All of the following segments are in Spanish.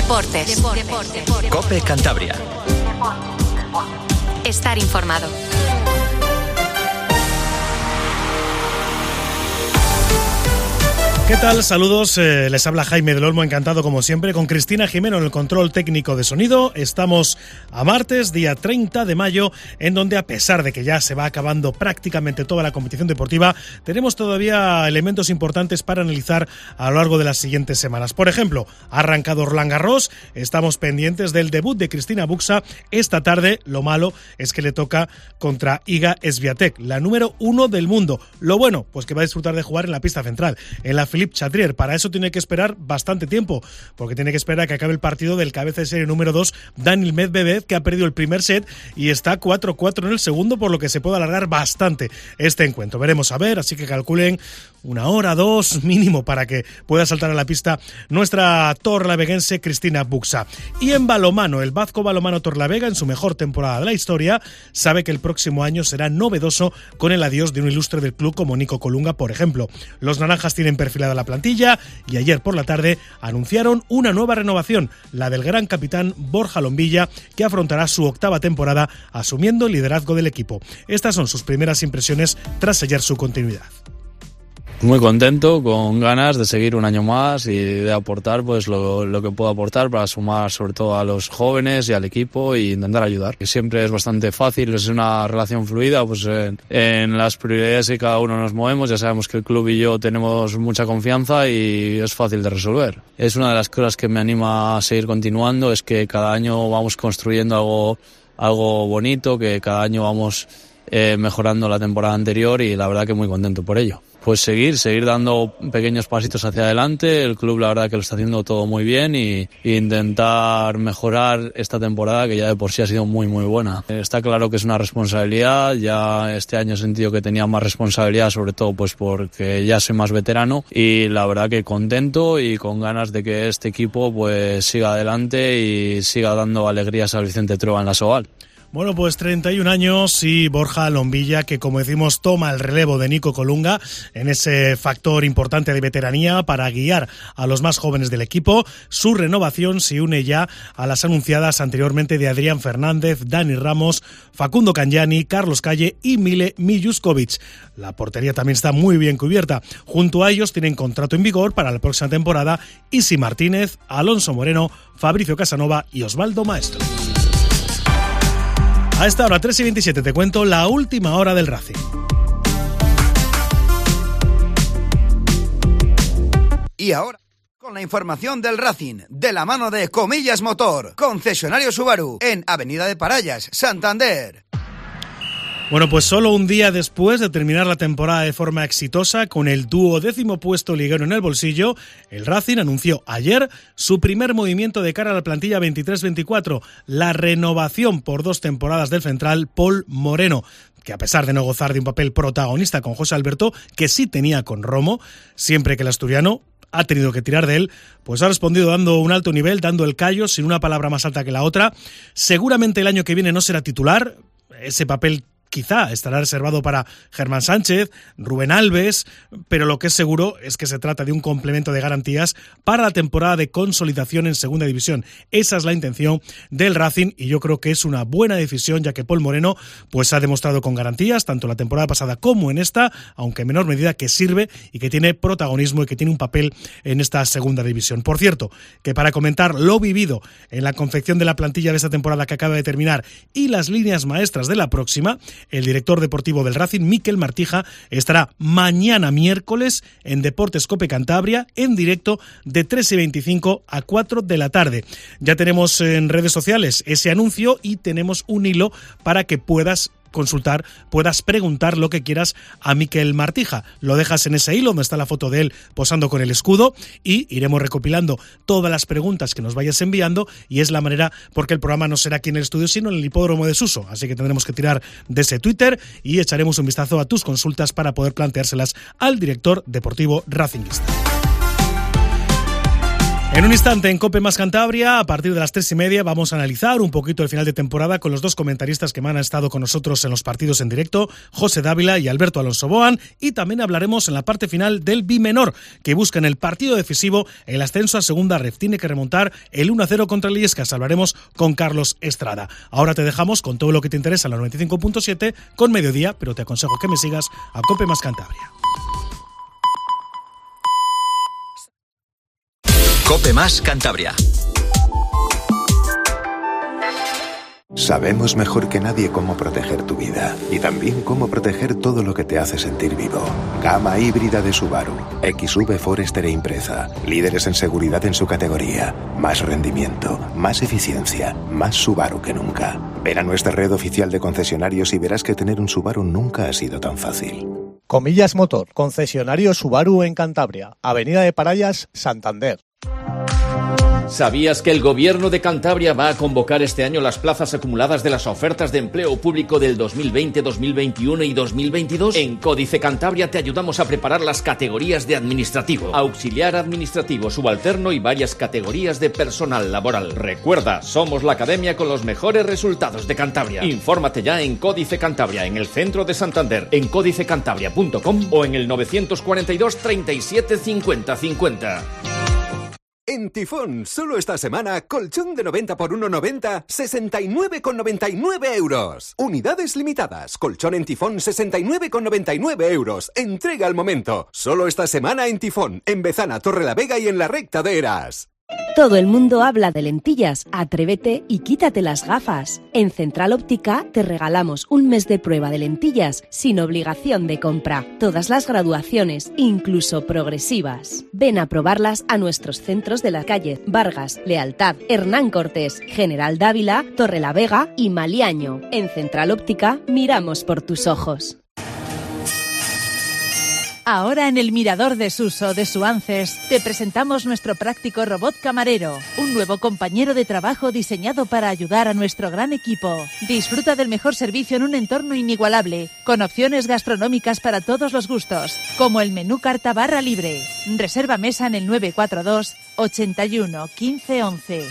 Deportes. COPE Cantabria. Estar informado. ¿Qué tal? Saludos, les habla Jaime del Olmo, encantado como siempre, con Cristina Jimeno en el control técnico de sonido. Estamos a martes, día 30 de mayo, en donde a pesar de que ya se va acabando prácticamente toda la competición deportiva, tenemos todavía elementos importantes para analizar a lo largo de las siguientes semanas. Por ejemplo, ha arrancado Roland Garros, estamos pendientes del debut de Cristina Buxa esta tarde. Lo malo es que le toca contra Iga Swiatek, la número 1 del mundo. Lo bueno, pues que va a disfrutar de jugar en la pista central, en la Philippe Chatrier. Para eso tiene que esperar bastante tiempo, porque tiene que esperar a que acabe el partido del cabeza de serie número 2, Daniil Medvedev, que ha perdido el primer set y está 4-4 en el segundo, por lo que se puede alargar bastante este encuentro. Veremos a ver, así que calculen 1 hora, 2 mínimo para que pueda saltar a la pista nuestra torlaveguense Cristina Buxa. Y en balonmano, el Vasco Balonmano Torlavega, en su mejor temporada de la historia, sabe que el próximo año será novedoso con el adiós de un ilustre del club como Nico Colunga, por ejemplo. Los naranjas tienen perfilada la plantilla y ayer por la tarde anunciaron una nueva renovación, la del gran capitán Borja Lombilla, que afrontará su 8ª temporada asumiendo el liderazgo del equipo. Estas son sus primeras impresiones tras sellar su continuidad. Muy contento, con ganas de seguir un año más y de aportar pues lo que puedo aportar para sumar sobre todo a los jóvenes y al equipo e intentar ayudar. Que siempre es bastante fácil, es una relación fluida, pues en las prioridades que cada uno nos movemos. Ya sabemos que el club y yo tenemos mucha confianza y es fácil de resolver. Es una de las cosas que me anima a seguir continuando, es que cada año vamos construyendo algo bonito, que cada año vamos mejorando la temporada anterior y la verdad que muy contento por ello. Pues seguir dando pequeños pasitos hacia adelante. El club la verdad que lo está haciendo todo muy bien y intentar mejorar esta temporada, que ya de por sí ha sido muy muy buena. Está claro que es una responsabilidad, ya este año he sentido que tenía más responsabilidad, sobre todo pues porque ya soy más veterano, y la verdad que contento y con ganas de que este equipo pues siga adelante y siga dando alegrías al Vicente Trueba en la Soval. Bueno, pues 31 años y Borja Lombilla, que como decimos toma el relevo de Nico Colunga en ese factor importante de veteranía para guiar a los más jóvenes del equipo. Su renovación se une ya a las anunciadas anteriormente de Adrián Fernández, Dani Ramos, Facundo Cangiani, Carlos Calle y Mile Miljuskovic. La portería también está muy bien cubierta. Junto a ellos tienen contrato en vigor para la próxima temporada Isi Martínez, Alonso Moreno, Fabricio Casanova y Osvaldo Maestro. A esta hora, 3:27, te cuento la última hora del Racing. Y ahora, con la información del Racing, de la mano de Comillas Motor, concesionario Subaru, en Avenida de Parallas, Santander. Bueno, pues solo un día después de terminar la temporada de forma exitosa, con el 12º puesto liguero en el bolsillo, el Racing anunció ayer su primer movimiento de cara a la plantilla 23-24, la renovación por 2 temporadas del central Pol Moreno, que a pesar de no gozar de un papel protagonista con José Alberto, que sí tenía con Romo, siempre que el asturiano ha tenido que tirar de él, pues ha respondido dando un alto nivel, dando el callo, sin una palabra más alta que la otra. Seguramente el año que viene no será titular, ese papel quizá estará reservado para Germán Sánchez, Rubén Alves, pero lo que es seguro es que se trata de un complemento de garantías para la temporada de consolidación en Segunda División. Esa es la intención del Racing y yo creo que es una buena decisión, ya que Pol Moreno pues ha demostrado con garantías, tanto la temporada pasada como en esta, aunque en menor medida, que sirve y que tiene protagonismo y que tiene un papel en esta Segunda División. Por cierto, que para comentar lo vivido en la confección de la plantilla de esta temporada que acaba de terminar y las líneas maestras de la próxima, el director deportivo del Racing, Miquel Martija, estará mañana miércoles en Deportes COPE Cantabria en directo de 3:25 a 4 de la tarde. Ya tenemos en redes sociales ese anuncio y tenemos un hilo para que puedas consultar, puedas preguntar lo que quieras a Miquel Martija. Lo dejas en ese hilo donde está la foto de él posando con el escudo y iremos recopilando todas las preguntas que nos vayas enviando, y es la manera, porque el programa no será aquí en el estudio sino en el hipódromo de Suso, así que tendremos que tirar de ese Twitter y echaremos un vistazo a tus consultas para poder planteárselas al director deportivo racingista. En un instante en COPE más Cantabria, a partir de las 3:30, vamos a analizar un poquito el final de temporada con los dos comentaristas que me han estado con nosotros en los partidos en directo, José Dávila y Alberto Alonso Boan, y también hablaremos en la parte final del Bimenor, que busca en el partido decisivo el ascenso a segunda ref. Tiene que remontar el 1-0 contra el Illescas. Hablaremos con Carlos Estrada. Ahora te dejamos con todo lo que te interesa en la 95.7 con Mediodía, pero te aconsejo que me sigas a COPE más Cantabria. COPE más Cantabria. Sabemos mejor que nadie cómo proteger tu vida y también cómo proteger todo lo que te hace sentir vivo. Gama híbrida de Subaru, XV Forester e Impreza, líderes en seguridad en su categoría, más rendimiento, más eficiencia, más Subaru que nunca. Ven a nuestra red oficial de concesionarios y verás que tener un Subaru nunca ha sido tan fácil. Comillas Motor, concesionario Subaru en Cantabria, Avenida de Parayas, Santander. ¿Sabías que el Gobierno de Cantabria va a convocar este año las plazas acumuladas de las ofertas de empleo público del 2020, 2021 y 2022? En Códice Cantabria te ayudamos a preparar las categorías de administrativo, auxiliar administrativo, subalterno y varias categorías de personal laboral. Recuerda, somos la academia con los mejores resultados de Cantabria. Infórmate ya en Códice Cantabria, en el centro de Santander, en códicecantabria.com o en el 942 37 50 50. En Tifón, solo esta semana, colchón de 90 por 1,90, 69,99 euros. Unidades limitadas, colchón en Tifón, 69,99 euros. Entrega al momento. Solo esta semana en Tifón, en Bezana, Torrelavega y en la Recta de Eras. Todo el mundo habla de lentillas. Atrévete y quítate las gafas. En Central Óptica te regalamos un mes de prueba de lentillas sin obligación de compra. Todas las graduaciones, incluso progresivas. Ven a probarlas a nuestros centros de la calle Vargas, Lealtad, Hernán Cortés, General Dávila, Torrelavega y Maliaño. En Central Óptica miramos por tus ojos. Ahora en el Mirador de Suso de Suances te presentamos nuestro práctico robot camarero, un nuevo compañero de trabajo diseñado para ayudar a nuestro gran equipo. Disfruta del mejor servicio en un entorno inigualable, con opciones gastronómicas para todos los gustos, como el menú carta barra libre. Reserva mesa en el 942 81 15 11.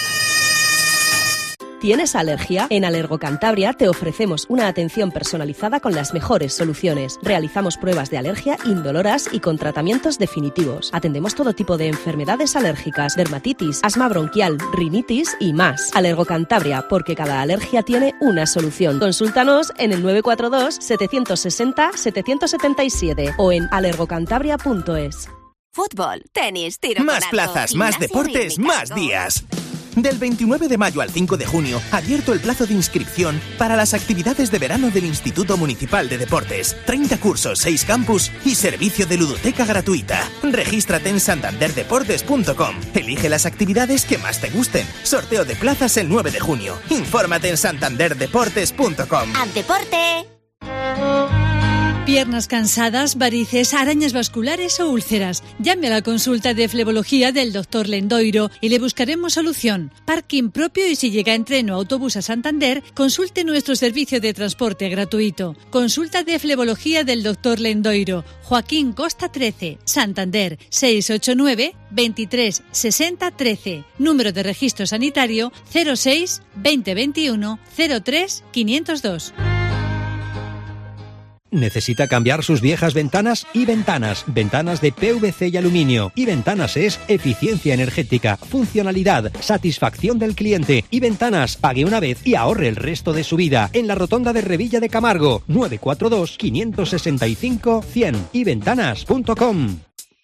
¿Tienes alergia? En Alergo Cantabria te ofrecemos una atención personalizada con las mejores soluciones. Realizamos pruebas de alergia indoloras y con tratamientos definitivos. Atendemos todo tipo de enfermedades alérgicas, dermatitis, asma bronquial, rinitis y más. Alergo Cantabria, porque cada alergia tiene una solución. Consúltanos en el 942 760 777 o en alergocantabria.es. Fútbol, tenis, tiro más con arco, plazas, más deportes, más días. Del 29 de mayo al 5 de junio, abierto el plazo de inscripción para las actividades de verano del Instituto Municipal de Deportes. 30 cursos, 6 campus y servicio de ludoteca gratuita. Regístrate en santanderdeportes.com. Elige las actividades que más te gusten. Sorteo de plazas el 9 de junio. Infórmate en santanderdeportes.com. ¡Al deporte! Piernas cansadas, varices, arañas vasculares o úlceras. Llame a la consulta de flebología del Dr. Lendoiro y le buscaremos solución. Parking propio y si llega en tren o autobús a Santander, consulte nuestro servicio de transporte gratuito. Consulta de flebología del Dr. Lendoiro. Joaquín Costa 13, Santander, 689 23 60 13. Número de registro sanitario 06 2021 03 502. ¿Necesita cambiar sus viejas ventanas? Y Ventanas, ventanas de PVC y aluminio. Y Ventanas es eficiencia energética, funcionalidad, satisfacción del cliente. Y Ventanas, pague una vez y ahorre el resto de su vida. En la rotonda de Revilla de Camargo, 942 565 100. Y Ventanas.com.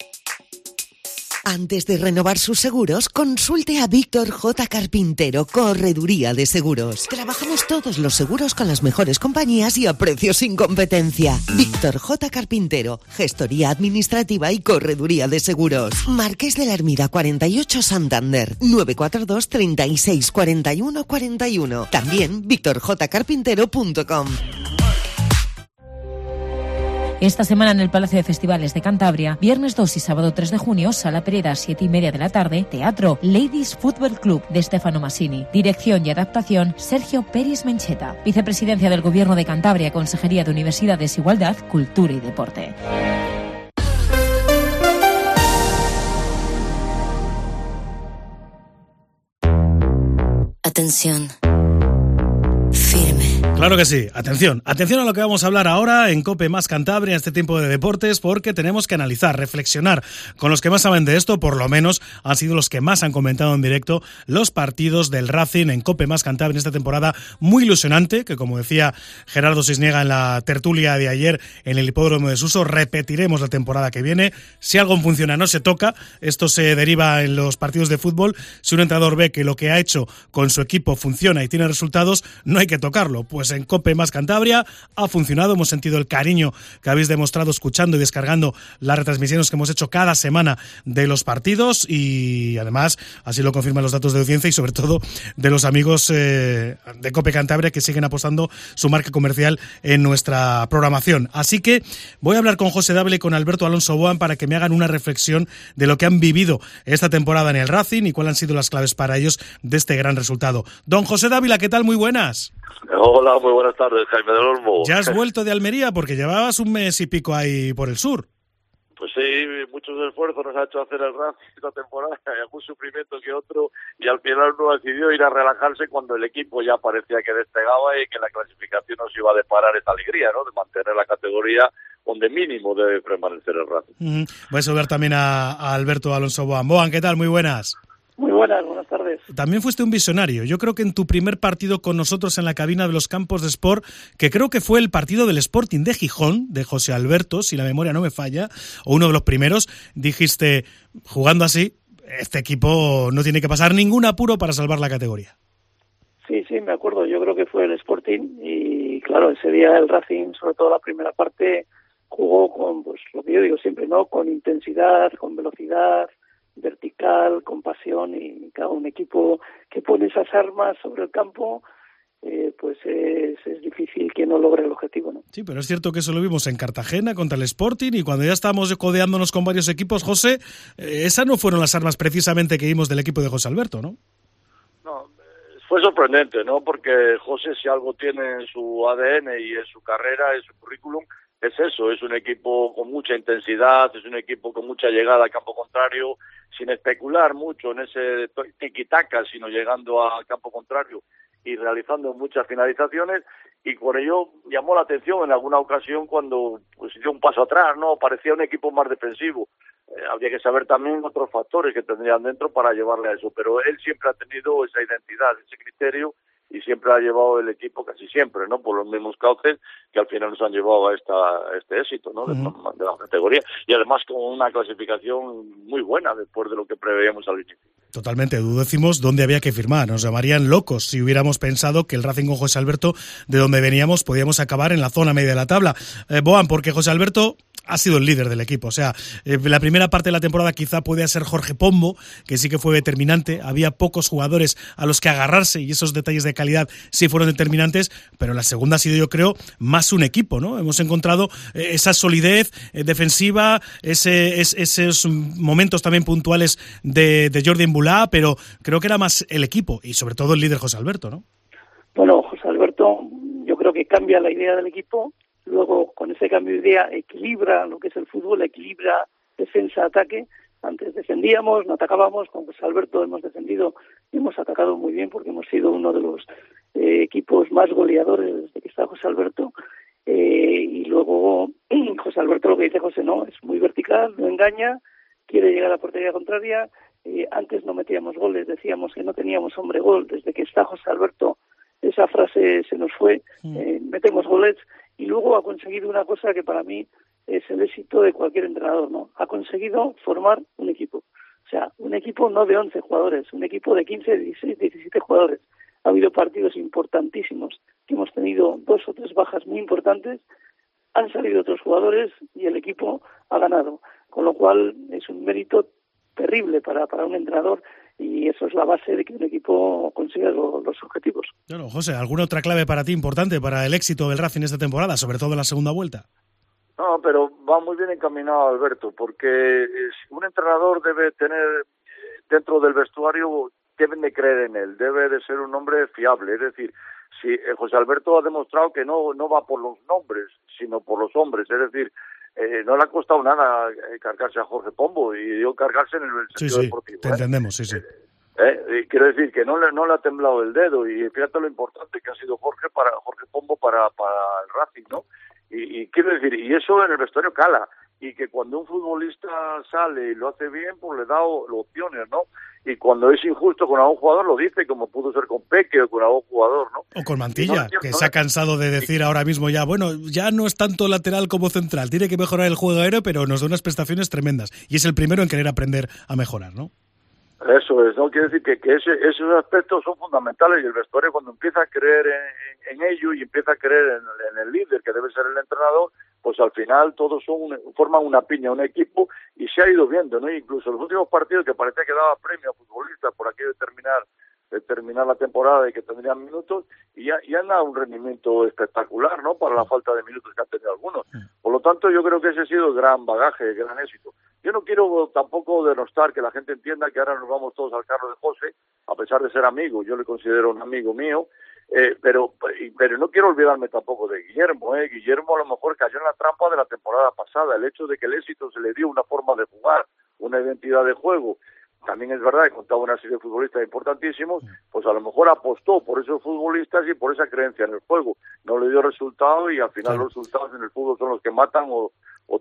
Antes de renovar sus seguros, consulte a Víctor J. Carpintero, Correduría de Seguros. Trabajamos todos los seguros con las mejores compañías y a precios sin competencia. Víctor J. Carpintero, Gestoría Administrativa y Correduría de Seguros. Marqués de la Ermida 48 Santander, 942 36 41 41. También victorjcarpintero.com. Esta semana en el Palacio de Festivales de Cantabria, viernes 2 y sábado 3 de junio, Sala Pereda, 7:30 de la tarde, teatro Ladies Football Club de Stefano Massini. Dirección y adaptación, Sergio Peris Mencheta. Vicepresidencia del Gobierno de Cantabria, Consejería de Universidades, Igualdad, Cultura y Deporte. atención. Firme. Claro que sí. Atención a lo que vamos a hablar ahora en COPE Más Cantabria, en este tiempo de deportes, porque tenemos que analizar, reflexionar con los que más saben de esto, por lo menos han sido los que más han comentado en directo los partidos del Racing en COPE Más Cantabria en esta temporada muy ilusionante, que como decía Gerardo Cisniega en la tertulia de ayer en el hipódromo de Suso, repetiremos la temporada que viene. Si algo funciona no se toca, esto se deriva en los partidos de fútbol. Si un entrenador ve que lo que ha hecho con su equipo funciona y tiene resultados, no hay que tocarlo. Pues en COPE Más Cantabria ha funcionado, hemos sentido el cariño que habéis demostrado escuchando y descargando las retransmisiones que hemos hecho cada semana de los partidos, y además así lo confirman los datos de audiencia y sobre todo de los amigos de COPE Cantabria, que siguen apostando su marca comercial en nuestra programación. Así que voy a hablar con José Dávila y con Alberto Alonso Boan para que me hagan una reflexión de lo que han vivido esta temporada en el Racing y cuáles han sido las claves para ellos de este gran resultado. Don José Dávila, ¿qué tal? Muy buenas. Hola, muy buenas tardes, Jaime del Olmo. ¿Ya has vuelto de Almería? Porque llevabas un mes y pico ahí por el sur. Pues sí, muchos esfuerzos nos ha hecho hacer el Racing esta temporada, algún sufrimiento que otro, y al final uno decidió ir a relajarse cuando el equipo ya parecía que despegaba y que la clasificación nos iba a deparar esta alegría, ¿no?, de mantener la categoría donde mínimo debe permanecer el Racing. Voy a saludar también a Alberto Alonso Boan. Boan, ¿qué tal? Muy buenas. Muy buenas tardes. También fuiste un visionario. Yo creo que en tu primer partido con nosotros en la cabina de los campos de Sport, que creo que fue el partido del Sporting de Gijón, de José Alberto, si la memoria no me falla, o uno de los primeros, dijiste, jugando así, este equipo no tiene que pasar ningún apuro para salvar la categoría. Sí, me acuerdo. Yo creo que fue el Sporting y, claro, ese día el Racing, sobre todo la primera parte, jugó con, pues lo que yo digo siempre, ¿no?, con intensidad, con velocidad, vertical, con pasión, y cada un equipo que pone esas armas sobre el campo, pues es difícil que no logre el objetivo, ¿no? Sí, pero es cierto que eso lo vimos en Cartagena contra el Sporting, y cuando ya estábamos codeándonos con varios equipos, José, esas no fueron las armas precisamente que vimos del equipo de José Alberto, ¿no? No, fue sorprendente, ¿no?, porque José, si algo tiene en su ADN y en su carrera, en su currículum, es eso, es un equipo con mucha intensidad, es un equipo con mucha llegada al campo contrario, sin especular mucho en ese tiki-taka, sino llegando al campo contrario y realizando muchas finalizaciones, y por ello llamó la atención en alguna ocasión cuando pues dio un paso atrás, ¿no?, parecía un equipo más defensivo. Habría que saber también otros factores que tendrían dentro para llevarle a eso, pero él siempre ha tenido esa identidad, ese criterio, y siempre ha llevado el equipo casi siempre, ¿no?, por los mismos cauces que al final nos han llevado a este éxito, ¿no?, de la categoría, y además con una clasificación muy buena después de lo que preveíamos al inicio. Totalmente, decimos dónde había que firmar. Nos llamarían locos si hubiéramos pensado que el Racing con José Alberto, de donde veníamos, podíamos acabar en la zona media de la tabla. Boan, porque José Alberto ha sido el líder del equipo. O sea, la primera parte de la temporada quizá podía ser Jorge Pombo, que sí que fue determinante. Había pocos jugadores a los que agarrarse y esos detalles de calidad sí fueron determinantes, pero la segunda ha sido, yo creo, más un equipo, ¿no? Hemos encontrado esa solidez defensiva, esos momentos también puntuales de Jordi Embulá, pero creo que era más el equipo y sobre todo el líder José Alberto, ¿no? Bueno, José Alberto yo creo que cambia la idea del equipo. Luego, con ese cambio de idea, equilibra lo que es el fútbol, equilibra defensa-ataque. Antes defendíamos, no atacábamos. Con José Alberto hemos defendido y hemos atacado muy bien, porque hemos sido uno de los equipos más goleadores desde que está José Alberto. Y luego, José Alberto, lo que dice José, no, es muy vertical, no engaña, quiere llegar a la portería contraria. Antes no metíamos goles, decíamos que no teníamos hombre gol. Desde que está José Alberto, esa frase se nos fue, metemos goles. Y luego ha conseguido una cosa que para mí es el éxito de cualquier entrenador, ¿no? Ha conseguido formar un equipo. O sea, un equipo no de 11 jugadores, un equipo de 15, 16, 17 jugadores. Ha habido partidos importantísimos que hemos tenido 2 o 3 bajas muy importantes, han salido otros jugadores y el equipo ha ganado. Con lo cual es un mérito terrible para un entrenador, y eso es la base de que un equipo consiga los objetivos. Bueno, José, ¿alguna otra clave para ti importante para el éxito del Racing esta temporada, sobre todo en la segunda vuelta? No, pero va muy bien encaminado Alberto, porque un entrenador debe tener dentro del vestuario, deben de creer en él, debe de ser un hombre fiable. Es decir, si José Alberto ha demostrado que no va por los nombres, sino por los hombres. Es decir, no le ha costado nada cargarse a Jorge Pombo, y digo cargarse en el sentido deportivo. Te entendemos, sí. Quiero decir que no le ha temblado el dedo, y fíjate lo importante que ha sido Jorge Pombo para el Racing, ¿no? Y quiero decir, y eso en el vestuario cala, y que cuando un futbolista sale y lo hace bien, pues le da opciones, ¿no? Y cuando es injusto con algún jugador lo dice, como pudo ser con Peque o con algún jugador, ¿no? O con Mantilla, que se ha cansado de decir ahora mismo ya, bueno, ya no es tanto lateral como central, tiene que mejorar el juego aéreo, pero nos da unas prestaciones tremendas. Y es el primero en querer aprender a mejorar, ¿no? Eso es, ¿no? Quiere decir que esos aspectos son fundamentales, y el vestuario, cuando empieza a creer en ello y empieza a creer en el líder, que debe ser el entrenador, pues al final todos forman una piña, un equipo, y se ha ido viendo, ¿no? Incluso en los últimos partidos, que parecía que daba premio a futbolistas por aquello de terminar la temporada y que tendrían minutos, y han dado un rendimiento espectacular, ¿no? Para la falta de minutos que han tenido algunos. Por lo tanto, yo creo que ese ha sido el gran bagaje, el gran éxito. Yo no quiero tampoco denostar, que la gente entienda que ahora nos vamos todos al carro de José, a pesar de ser amigo, yo le considero un amigo mío, pero no quiero olvidarme tampoco de Guillermo. Guillermo a lo mejor cayó en la trampa de la temporada pasada, el hecho de que el éxito se le dio una forma de jugar, una identidad de juego. También es verdad que contaba una serie de futbolistas importantísimos, pues a lo mejor apostó por esos futbolistas y por esa creencia en el juego. No le dio resultado, y al final los resultados en el fútbol son los que matan o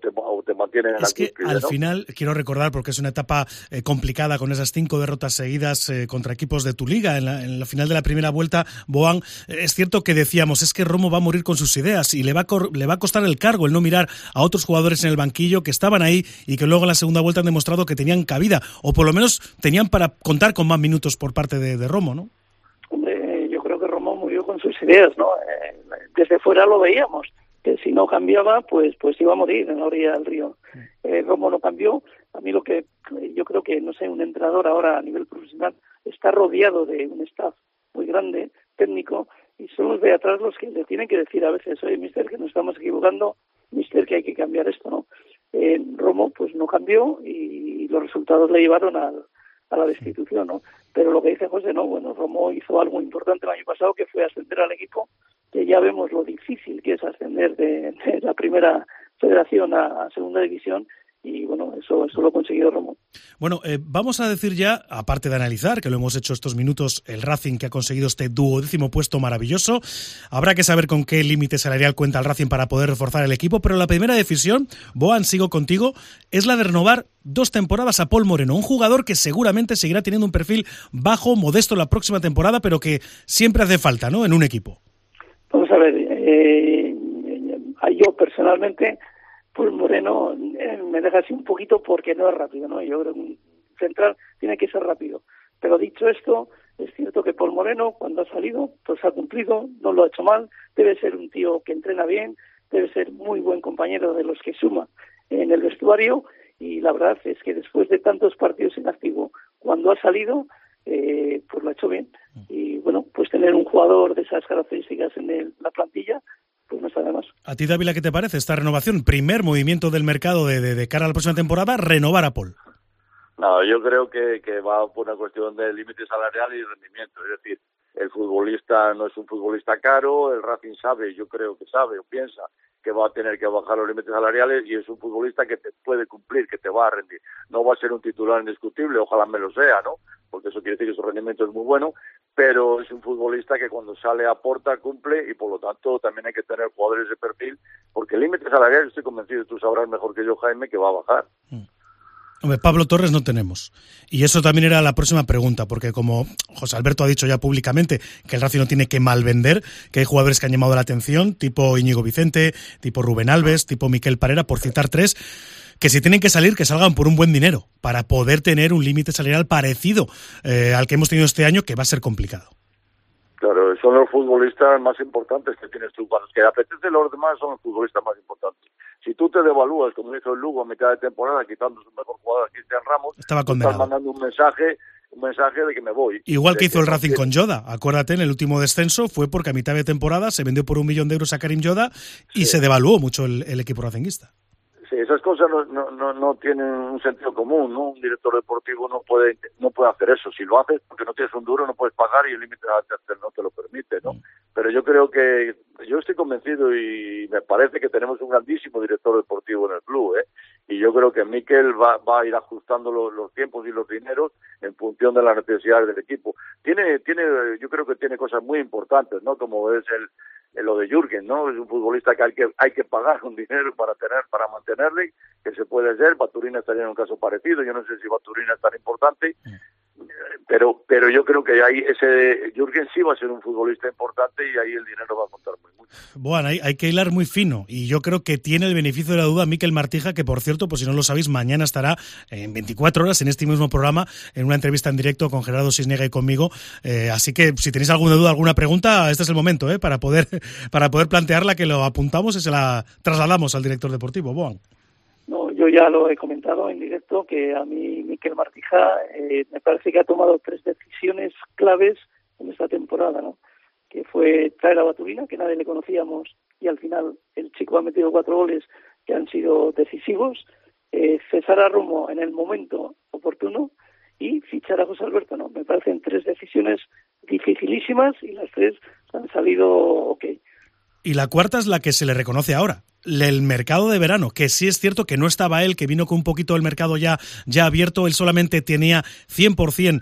te mantienen en la cúspide, ¿no? Al final, quiero recordar, porque es una etapa complicada con esas 5 derrotas seguidas contra equipos de tu liga, en la final de la primera vuelta, Boan, es cierto que decíamos, es que Romo va a morir con sus ideas y le va a costar el cargo el no mirar a otros jugadores en el banquillo que estaban ahí y que luego en la segunda vuelta han demostrado que tenían cabida, o por lo menos tenían para contar con más minutos por parte de Romo, ¿no? Hombre, yo creo que Romo murió con sus ideas, ¿no? Desde fuera lo veíamos, que si no cambiaba, pues iba a morir en la orilla del río. Romo no cambió. A mí lo que yo creo que, no sé, un entrenador ahora a nivel profesional está rodeado de un staff muy grande, técnico, y son los de atrás los que le tienen que decir a veces, oye, mister, que nos estamos equivocando, mister, que hay que cambiar esto, ¿no? Romo pues no cambió, y los resultados le llevaron a la destitución, ¿no? Pero lo que dice José, no, bueno, Romo hizo algo importante el año pasado, que fue ascender al equipo, que ya vemos lo difícil que es ascender de la primera federación a segunda división, y bueno, eso lo ha conseguido Romo. Bueno, vamos a decir ya, aparte de analizar, que lo hemos hecho estos minutos, el Racing, que ha conseguido este 12º puesto maravilloso. Habrá que saber con qué límite salarial cuenta el Racing para poder reforzar el equipo, pero la primera decisión, Boan, sigo contigo, es la de renovar 2 temporadas a Paul Moreno, un jugador que seguramente seguirá teniendo un perfil bajo, modesto la próxima temporada, pero que siempre hace falta, ¿no?, en un equipo. Vamos a ver, yo personalmente, Paul Moreno me deja así un poquito, porque no es rápido, ¿no? Yo creo que un central tiene que ser rápido. Pero dicho esto, es cierto que Paul Moreno, cuando ha salido, pues ha cumplido, no lo ha hecho mal, debe ser un tío que entrena bien, debe ser muy buen compañero de los que suma en el vestuario, y la verdad es que después de tantos partidos en activo, cuando ha salido, pues lo ha hecho bien. Y bueno, pues tener un jugador de esas características en la plantilla, pues no está de más. ¿A ti, Dávila, qué te parece esta renovación? Primer movimiento del mercado de cara a la próxima temporada, renovar a Paul. No, yo creo que va por una cuestión de límite salarial y rendimiento. Es decir, el futbolista no es un futbolista caro, el Racing sabe, yo creo que sabe o piensa que va a tener que bajar los límites salariales, y es un futbolista que te puede cumplir, que te va a rendir. No va a ser un titular indiscutible, ojalá me lo sea, ¿no? Porque eso quiere decir que su rendimiento es muy bueno, pero es un futbolista que cuando sale aporta, cumple, y por lo tanto también hay que tener jugadores de perfil, porque el límite salarial, estoy convencido, tú sabrás mejor que yo, Jaime, que va a bajar. Hombre, Pablo Torres no tenemos. Y eso también era la próxima pregunta, porque como José Alberto ha dicho ya públicamente que el Racing no tiene que malvender, que hay jugadores que han llamado la atención, tipo Íñigo Vicente, tipo Rubén Alves, tipo Miquel Parera, por citar 3, que si tienen que salir, que salgan por un buen dinero, para poder tener un límite salarial parecido al que hemos tenido este año, que va a ser complicado. Claro, son los futbolistas más importantes que tienes tú. Cuando te apetece, los demás son los futbolistas más importantes. Si tú te devalúas, como hizo el Lugo a mitad de temporada, quitando su mejor jugador, Cristian Ramos, estaba condenado. Estás mandando un mensaje de que me voy. Igual que hizo el Racing con Yoda. Acuérdate, en el último descenso fue porque a mitad de temporada se vendió por 1 millón de euros a Karim Yoda y se devaluó mucho el equipo racinguista. Sí, esas cosas no tienen un sentido común, ¿no? Un director deportivo no puede hacer eso. Si lo haces porque no tienes un duro, no puedes pagar, y el límite no te lo permite, ¿no? Pero yo creo que, yo estoy convencido, y me parece que tenemos un grandísimo director deportivo en el club, y yo creo que Mikel va a ir ajustando los tiempos y los dineros en función de las necesidades del equipo. Yo creo que tiene cosas muy importantes, ¿no? Como es lo de Jürgen, ¿no? Es un futbolista que hay que pagar un dinero para mantenerle, que se puede hacer. Baturina estaría en un caso parecido. Yo no sé si Baturina es tan importante, pero yo creo que ahí ese Jürgen sí va a ser un futbolista importante y ahí el dinero va a contar muy mucho. Bueno, hay que hilar muy fino y yo creo que tiene el beneficio de la duda Mikel Martija, que por cierto, pues si no lo sabéis, mañana estará en 24 horas en este mismo programa en una entrevista en directo con Gerardo Sisnega y conmigo, así que si tenéis alguna duda, alguna pregunta, este es el momento para poder plantearla, que lo apuntamos y se la trasladamos al director deportivo. Boan. No, yo ya lo he comentado en directo, que a mí Mikel Martija me parece que ha tomado 3 decisiones claves en esta temporada, ¿no? Que fue traer a Baturina, que nadie le conocíamos, y al final el chico ha metido 4 goles que han sido decisivos, cesar a Romo en el momento oportuno y fichar a José Alberto, ¿no? Me parecen 3 decisiones dificilísimas y las 3 han salido ok. Y la cuarta es la que se le reconoce ahora, el mercado de verano, que sí es cierto que no estaba él, que vino con un poquito el mercado ya abierto, él solamente tenía 100%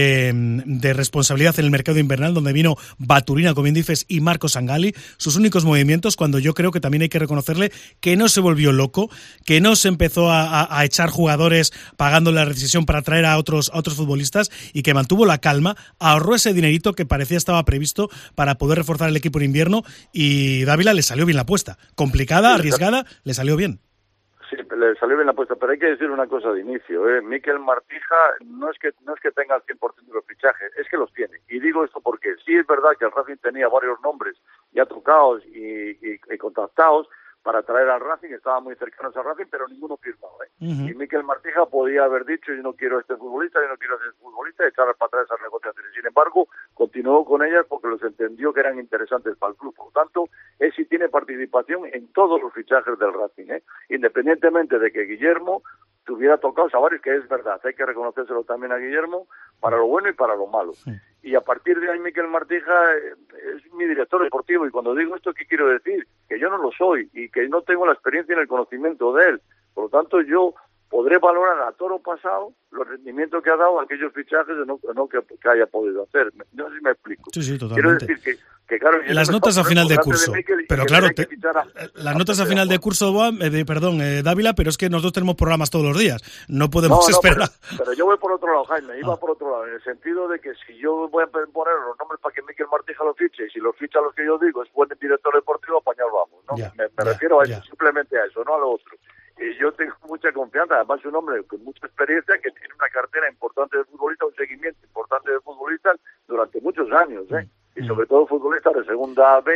de responsabilidad en el mercado invernal, donde vino Baturina, como bien dices, y Marco Sangali, sus únicos movimientos, cuando yo creo que también hay que reconocerle que no se volvió loco, que no se empezó a echar jugadores pagando la rescisión para traer a otros futbolistas, y que mantuvo la calma, ahorró ese dinerito que parecía estaba previsto para poder reforzar el equipo en invierno, y Dávila le salió bien la apuesta, complicada, arriesgada, le salió bien. Sí, le salió bien la apuesta, pero hay que decir una cosa de inicio, Mikel Martija no es que tenga el 100% de los fichajes, es que los tiene. Y digo esto porque sí es verdad que el Racing tenía varios nombres ya tocados y contactados para traer al Racing, estaban muy cercanos al Racing, pero ninguno firmaba. Y Mikel Martija podía haber dicho, yo no quiero a este futbolista, yo no quiero a ese futbolista, y echar para atrás esas negociaciones. Sin embargo, continuó con ellas porque los entendió que eran interesantes para el club. Por lo tanto, él sí tiene participación en todos los fichajes del Racing, independientemente de que Guillermo tuviera tocado a varios, que es verdad, hay que reconocérselo también a Guillermo, para lo bueno y para lo malo. Sí. Y a partir de ahí Mikel Martija es mi director deportivo, y cuando digo esto, ¿qué quiero decir? Que yo no lo soy y que no tengo la experiencia ni el conocimiento de él. Por lo tanto, yo podré valorar a toro pasado los rendimientos que ha dado aquellos fichajes no que haya podido hacer. No sé si me explico. Sí, totalmente. Quiero decir que claro, las notas a final de curso, pero claro, las notas a final de curso, Dávila, pero es que nosotros tenemos programas todos los días, no podemos esperar. Pero yo voy por otro lado, Jaime, iba por otro lado, en el sentido de que si yo voy a poner los nombres para que Mikel Martija lo fiche, y si los ficha los que yo digo, es buen director deportivo, apañado vamos, ¿no? Me refiero a eso, simplemente a eso, no a lo otro. Y yo tengo mucha confianza, además es un hombre con mucha experiencia, que tiene una cartera importante de futbolista, un seguimiento importante de futbolistas durante muchos años, y sobre todo futbolistas de segunda A,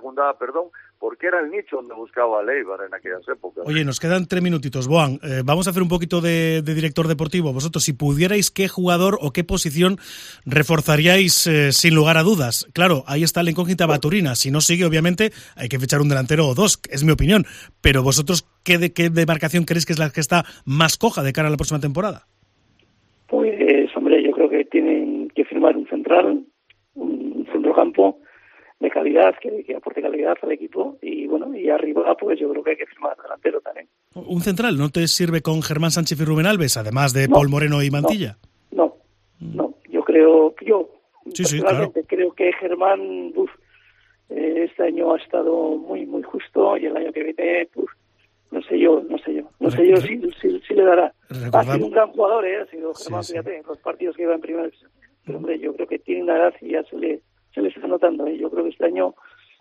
porque era el nicho donde buscaba a Leibar en aquellas épocas. Oye, nos quedan 3 minutitos, Boan, vamos a hacer un poquito de director deportivo. Vosotros, si pudierais, ¿qué jugador o qué posición reforzaríais sin lugar a dudas? Claro, ahí está la incógnita Baturina, si no sigue, obviamente, hay que fichar un delantero o 2, es mi opinión, pero vosotros, ¿qué demarcación creéis que es la que está más coja de cara a la próxima temporada? Pues, hombre, yo creo que tienen que firmar un central, un centrocampo de calidad, que aporte calidad al equipo, y bueno, y arriba pues yo creo que hay que firmar delantero también. ¿Un central no te sirve con Germán Sánchez y Rubén Alves, además de Paul Moreno y Mantilla? No, yo personalmente claro. Creo que Germán este año ha estado muy muy justo, y el año que viene no sé yo si le dará. Ha sido un gran jugador, ha sido Germán, fíjate, en los partidos que iba en primera división. Pero hombre, yo creo que tiene una edad y ya se le está notando. Yo creo que este año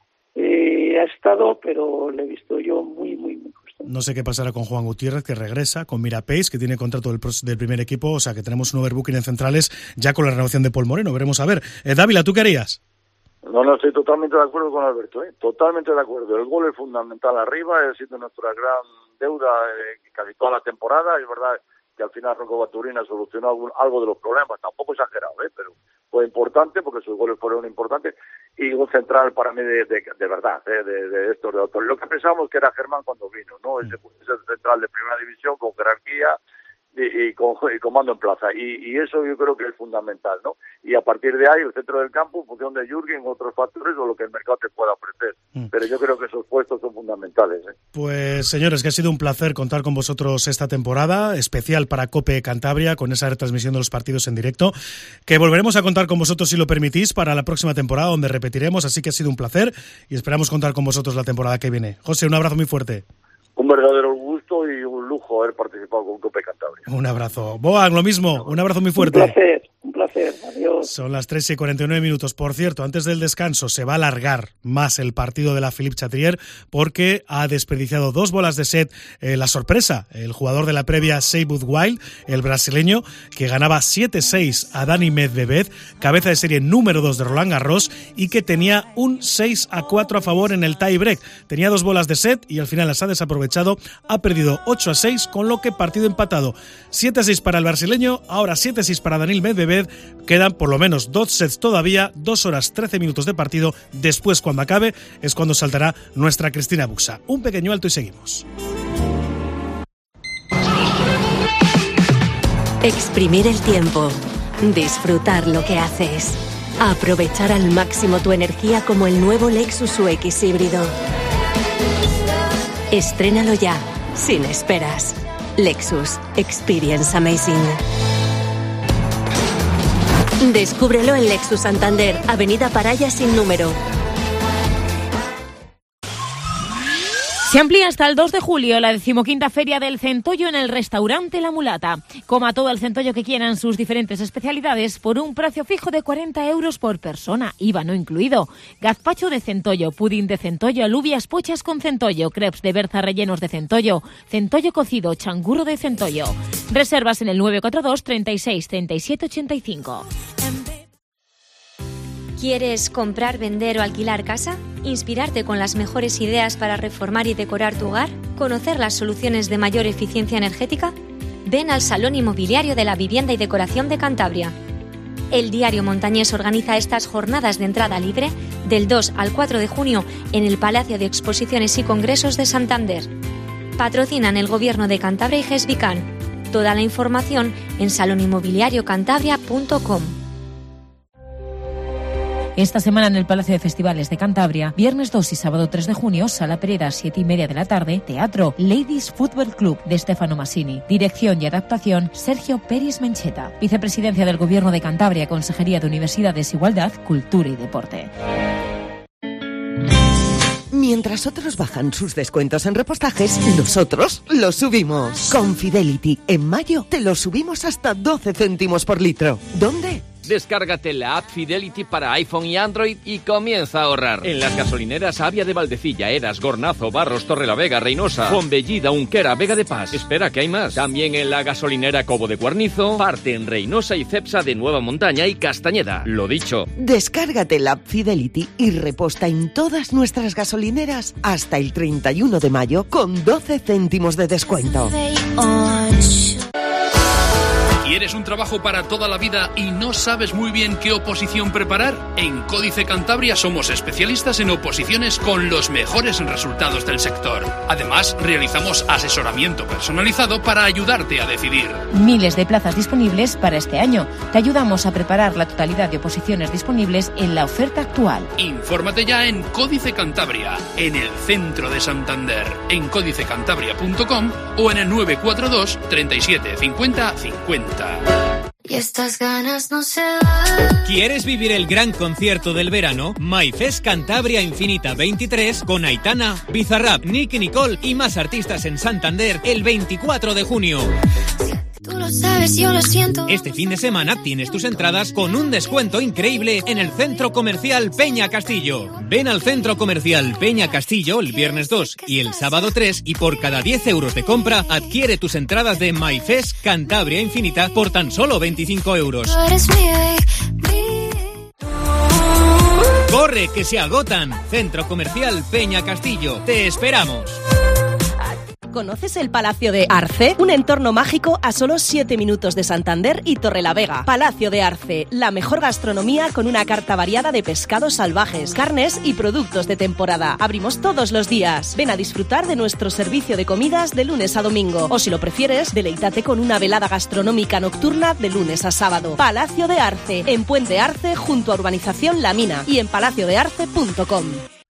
ha estado, pero le he visto yo muy, muy, muy justo. No sé qué pasará con Juan Gutiérrez, que regresa, con Mirapeis, que tiene contrato del primer equipo, o sea que tenemos un overbooking en centrales ya con la renovación de Paul Moreno. Veremos a ver. Dávila, ¿tú qué harías? No, estoy totalmente de acuerdo con Alberto, totalmente de acuerdo. El gol es fundamental arriba, ha sido nuestra gran deuda casi toda la temporada. Es verdad que al final Rocco Baturina solucionó algo de los problemas, tampoco exagerado, pero fue importante porque sus goles fueron importantes, y un central para mí de verdad, de estos de autor. Lo que pensábamos que era Germán cuando vino, ¿no? Ese central de primera división con jerarquía, y con mando en plaza, y eso yo creo que es fundamental, ¿no? Y a partir de ahí el centro del campo, en función de Jürgen, otros factores o lo que el mercado te pueda ofrecer, pero yo creo que esos puestos son fundamentales, ¿eh? Pues señores, que ha sido un placer contar con vosotros esta temporada, especial para COPE Cantabria, con esa retransmisión de los partidos en directo, que volveremos a contar con vosotros, si lo permitís, para la próxima temporada, donde repetiremos, así que ha sido un placer y esperamos contar con vosotros la temporada que viene. José, un abrazo muy fuerte. Un verdadero gusto y un lujo haber participado con COPE Cantabria. Un abrazo. Boan, lo mismo, un abrazo muy fuerte. Un placer, adiós. Son las 3:49. Por cierto, antes del descanso se va a alargar más el partido de la Philippe Chatrier porque ha desperdiciado 2 bolas de set la sorpresa, el jugador de la previa Seibold Wild, el brasileño, que ganaba 7-6 a Dani Medvedev, cabeza de serie número 2 de Roland Garros, y que tenía un 6-4 a favor en el tie break. Tenía 2 bolas de set y al final las ha desaprovechado, ha perdido 8-6, con lo que partido empatado. 7-6 para el brasileño, ahora 7-6 para Daniil Medvedev. Quedan por lo menos 2 sets todavía, 2 horas 13 minutos de partido. Después, cuando acabe, es cuando saltará nuestra Cristina Buxa. Un pequeño alto y seguimos. Exprimir el tiempo, disfrutar lo que haces, aprovechar al máximo tu energía como el nuevo Lexus UX híbrido. Estrénalo ya, sin esperas. Lexus Experience Amazing. Descúbrelo en Lexus Santander, Avenida Paraya sin número. Se amplía hasta el 2 de julio la 15ª Feria del Centollo en el restaurante La Mulata. Coma todo el centollo que quieran, sus diferentes especialidades, por un precio fijo de 40 euros por persona, IVA no incluido. Gazpacho de centollo, pudín de centollo, alubias pochas con centollo, crepes de berza rellenos de centollo, centollo cocido, changurro de centollo. Reservas en el 942 36 37 85. ¿Quieres comprar, vender o alquilar casa? ¿Inspirarte con las mejores ideas para reformar y decorar tu hogar? ¿Conocer las soluciones de mayor eficiencia energética? Ven al Salón Inmobiliario de la Vivienda y Decoración de Cantabria. El Diario Montañés organiza estas jornadas de entrada libre del 2 al 4 de junio en el Palacio de Exposiciones y Congresos de Santander. Patrocinan el Gobierno de Cantabria y GESBICAN. Toda la información en salonimobiliariocantabria.com. Esta semana en el Palacio de Festivales de Cantabria, viernes 2 y sábado 3 de junio, Sala Pereda, 7:30 de la tarde, teatro Ladies Football Club de Stefano Massini. Dirección y adaptación, Sergio Peris Mencheta. Vicepresidencia del Gobierno de Cantabria, Consejería de Universidades, Igualdad, Cultura y Deporte. Mientras otros bajan sus descuentos en repostajes, nosotros los subimos. Con Fidelity, en mayo, te los subimos hasta 12 céntimos por litro. ¿Dónde? Descárgate la app Fidelity para iPhone y Android y comienza a ahorrar. En las gasolineras Avia de Valdecilla, Eras, Gornazo, Barros, Torrelavega, Reynosa, Fontbellida, Unquera, Vega de Paz. Espera, que hay más. También en la gasolinera Cobo de Guarnizo, Parte en Reynosa y Cepsa de Nueva Montaña y Castañeda. Lo dicho. Descárgate la app Fidelity y reposta en todas nuestras gasolineras hasta el 31 de mayo con 12 céntimos de descuento. ¿Quieres un trabajo para toda la vida y no sabes muy bien qué oposición preparar? En Códice Cantabria somos especialistas en oposiciones con los mejores resultados del sector. Además, realizamos asesoramiento personalizado para ayudarte a decidir. Miles de plazas disponibles para este año. Te ayudamos a preparar la totalidad de oposiciones disponibles en la oferta actual. Infórmate ya en Códice Cantabria, en el centro de Santander, en códicecantabria.com o en el 942 37 50 50. Y estas ganas no se van. ¿Quieres vivir el gran concierto del verano? MyFest Cantabria Infinita 23 con Aitana, Bizarrap, Nicky Nicole y más artistas en Santander el 24 de junio. Tú lo sabes, yo lo siento. Este fin de semana tienes tus entradas con un descuento increíble en el Centro Comercial Peña Castillo. Ven al Centro Comercial Peña Castillo el viernes 2 y el sábado 3 y por cada 10 euros de compra adquiere tus entradas de MyFest Cantabria Infinita por tan solo 25 euros. ¡Corre, que se agotan! Centro Comercial Peña Castillo. ¡Te esperamos! ¿Conoces el Palacio de Arce? Un entorno mágico a solo 7 minutos de Santander y Torrelavega. Palacio de Arce, la mejor gastronomía con una carta variada de pescados salvajes, carnes y productos de temporada. Abrimos todos los días. Ven a disfrutar de nuestro servicio de comidas de lunes a domingo. O si lo prefieres, deleítate con una velada gastronómica nocturna de lunes a sábado. Palacio de Arce, en Puente Arce, junto a Urbanización La Mina y en palaciodearce.com.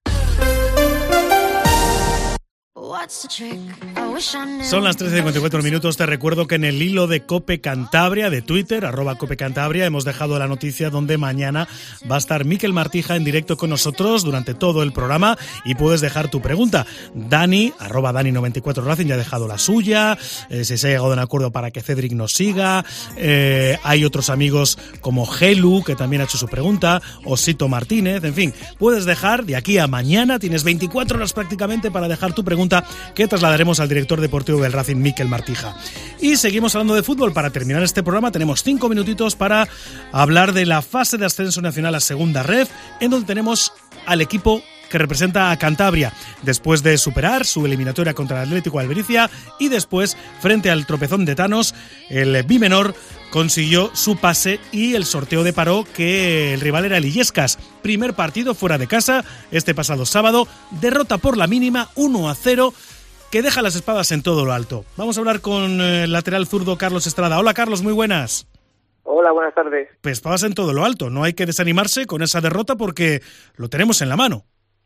Son las 13:54 minutos. Te recuerdo que en el hilo de Cope Cantabria de Twitter, @Cope Cantabria, hemos dejado la noticia donde mañana va a estar Mikel Martija en directo con nosotros durante todo el programa y puedes dejar tu pregunta. Dani, @Dani94Racing, ya ha dejado la suya. Si se ha llegado a un acuerdo para que Cedric nos siga. Hay otros amigos como Gelu, que también ha hecho su pregunta, Osito Martínez, en fin, puedes dejar de aquí a mañana. Tienes 24 horas prácticamente para dejar tu pregunta, que trasladaremos al director deportivo del Racing, Mikel Martija. Y seguimos hablando de fútbol. Para terminar este programa tenemos 5 minutitos para hablar de la fase de ascenso nacional a Segunda Ref, en donde tenemos al equipo que representa a Cantabria, después de superar su eliminatoria contra el Atlético Albericia y después, frente al tropezón de Thanos, el Bimenor consiguió su pase y el sorteo deparó que el rival era el Illescas. Primer partido fuera de casa, este pasado sábado, derrota por la mínima, 1-0, que deja las espadas en todo lo alto. Vamos a hablar con el lateral zurdo Carlos Estrada. Hola Carlos, muy buenas. Hola, buenas tardes. Pues espadas en todo lo alto, no hay que desanimarse con esa derrota porque lo tenemos en la mano.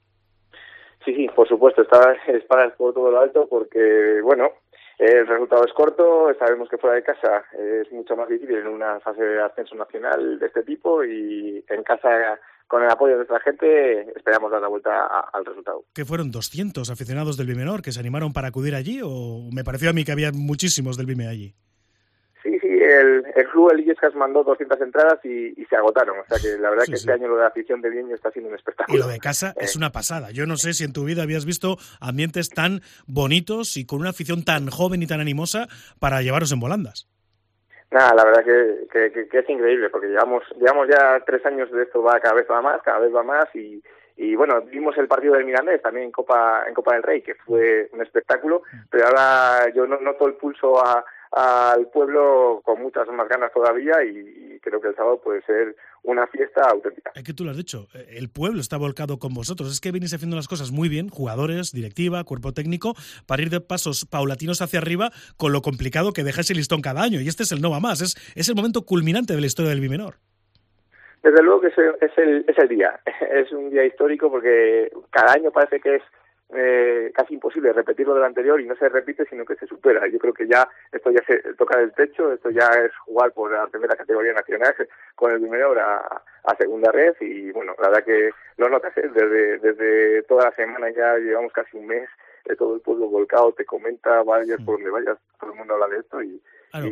Sí, por supuesto, espadas por todo lo alto porque, bueno, el resultado es corto, sabemos que fuera de casa es mucho más difícil en una fase de ascenso nacional de este tipo y en casa, con el apoyo de nuestra gente, esperamos dar la vuelta al resultado. ¿Qué fueron 200 aficionados del Bimenor que se animaron para acudir allí o me pareció a mí que había muchísimos del Bime allí? Sí, el club El Illescas mandó 200 entradas y se agotaron. O sea que la verdad que este año lo de la afición de Bieño está siendo un espectáculo. Y lo de casa es una pasada. Yo no sé si en tu vida habías visto ambientes tan bonitos y con una afición tan joven y tan animosa para llevaros en volandas. Nada, la verdad que es increíble porque llevamos ya 3 años de esto, cada vez va más y bueno, vimos el partido del Mirandés también en Copa del Rey, que fue un espectáculo, pero ahora yo noto el pulso al pueblo con muchas más ganas todavía y creo que el sábado puede ser una fiesta auténtica. Es que tú lo has dicho, el pueblo está volcado con vosotros, es que venís haciendo las cosas muy bien, jugadores, directiva, cuerpo técnico, para ir de pasos paulatinos hacia arriba con lo complicado que deja ese listón cada año, y este es el no va más, es el momento culminante de la historia del Bimenor. Desde luego que es el día, es un día histórico porque cada año parece que es casi imposible repetirlo del anterior y no se repite sino que se supera. Yo creo que ya esto ya se toca del techo, esto ya es jugar por la primera categoría nacional con el Bimenor a Segunda Red y bueno, la verdad que lo notas, desde toda la semana ya llevamos casi un mes, todo el pueblo volcado, te comenta, vayas por donde vayas, todo el mundo habla de esto y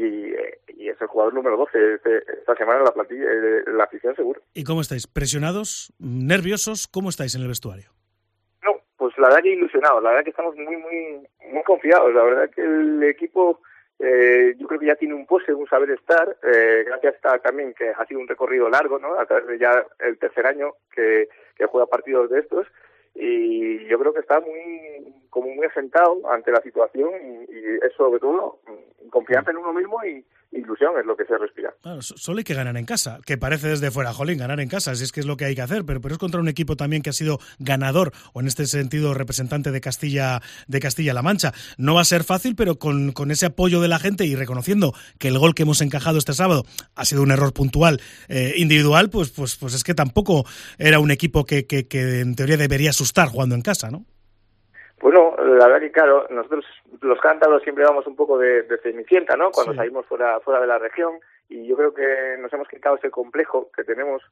es el jugador número 12 esta semana en la plantilla, la afición seguro. ¿Y cómo estáis? ¿Presionados? ¿Nerviosos? ¿Cómo estáis en el vestuario? No, pues la verdad que ilusionados, la verdad que estamos muy confiados, la verdad que el equipo yo creo que ya tiene un pose, un saber estar, gracias también que ha sido un recorrido largo, ¿no? A través de ya el tercer año que juega partidos de estos y yo creo que está muy asentado ante la situación y es sobre todo confianza en uno mismo y ilusión es lo que se respira. Claro, solo hay que ganar en casa, que parece desde fuera, jolín, ganar en casa, si es que es lo que hay que hacer, pero es contra un equipo también que ha sido ganador, o en este sentido representante de Castilla-La Mancha. No va a ser fácil, pero con ese apoyo de la gente y reconociendo que el gol que hemos encajado este sábado ha sido un error puntual, individual, pues es que tampoco era un equipo que en teoría debería asustar jugando en casa, ¿no? Bueno, la verdad que claro, nosotros los cántabros siempre vamos un poco de cenicienta, ¿no? Cuando salimos fuera de la región y yo creo que nos hemos quitado ese complejo que tenemos,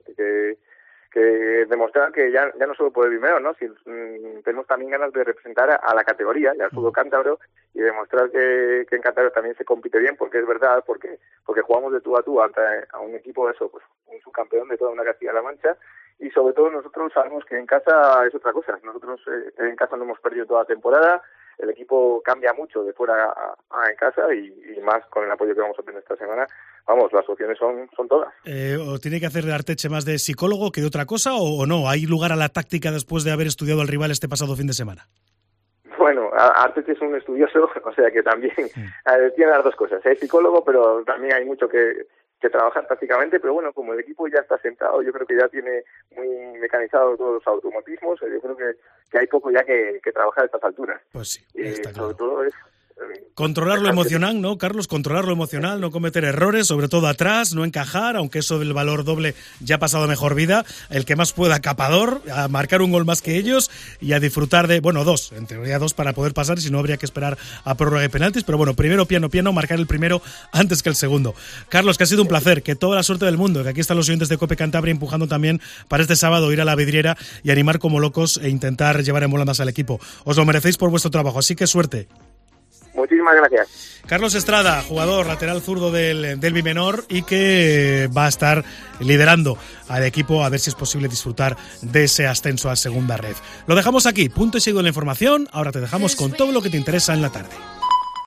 que demostrar que ya no solo por el Bimenor, ¿no? Tenemos también ganas de representar a la categoría y al fútbol cántabro y demostrar que en Cantabria también se compite bien, porque es verdad, porque jugamos de tú a tú ante a un equipo de eso, pues un subcampeón de toda una Castilla-La Mancha. Y sobre todo nosotros sabemos que en casa es otra cosa. Nosotros en casa no hemos perdido toda la temporada. El equipo cambia mucho de fuera a en casa y más con el apoyo que vamos a tener esta semana. Vamos, las opciones son todas. ¿O tiene que hacer Arteche más de psicólogo que de otra cosa o no? ¿Hay lugar a la táctica después de haber estudiado al rival este pasado fin de semana? Bueno, Arteta es un estudioso, o sea que también tiene las dos cosas. Es psicólogo, pero también hay mucho que trabajar prácticamente, pero bueno, como el equipo ya está sentado, yo creo que ya tiene muy mecanizado todos los automatismos, yo creo que hay poco ya que trabajar a estas alturas. Pues sí, está claro. Sobre todo es controlar lo emocional, ¿no, Carlos? Controlar lo emocional, no cometer errores, sobre todo atrás, no encajar, aunque eso del valor doble ya ha pasado mejor vida. El que más pueda, capador, a marcar un gol más que ellos y a disfrutar de, bueno, dos, en teoría dos para poder pasar, si no habría que esperar a prórroga de penaltis, pero bueno, primero piano, marcar el primero antes que el segundo. Carlos, que ha sido un placer, que toda la suerte del mundo, que aquí están los oyentes de COPE Cantabria empujando también para este sábado ir a la vidriera y animar como locos e intentar llevar en volandas al equipo. Os lo merecéis por vuestro trabajo, así que suerte. Muchísimas gracias. Carlos Estrada, jugador lateral zurdo del Bimenor y que va a estar liderando al equipo a ver si es posible disfrutar de ese ascenso a segunda red. Lo dejamos aquí, punto y seguido en la información. Ahora te dejamos con todo lo que te interesa en la tarde.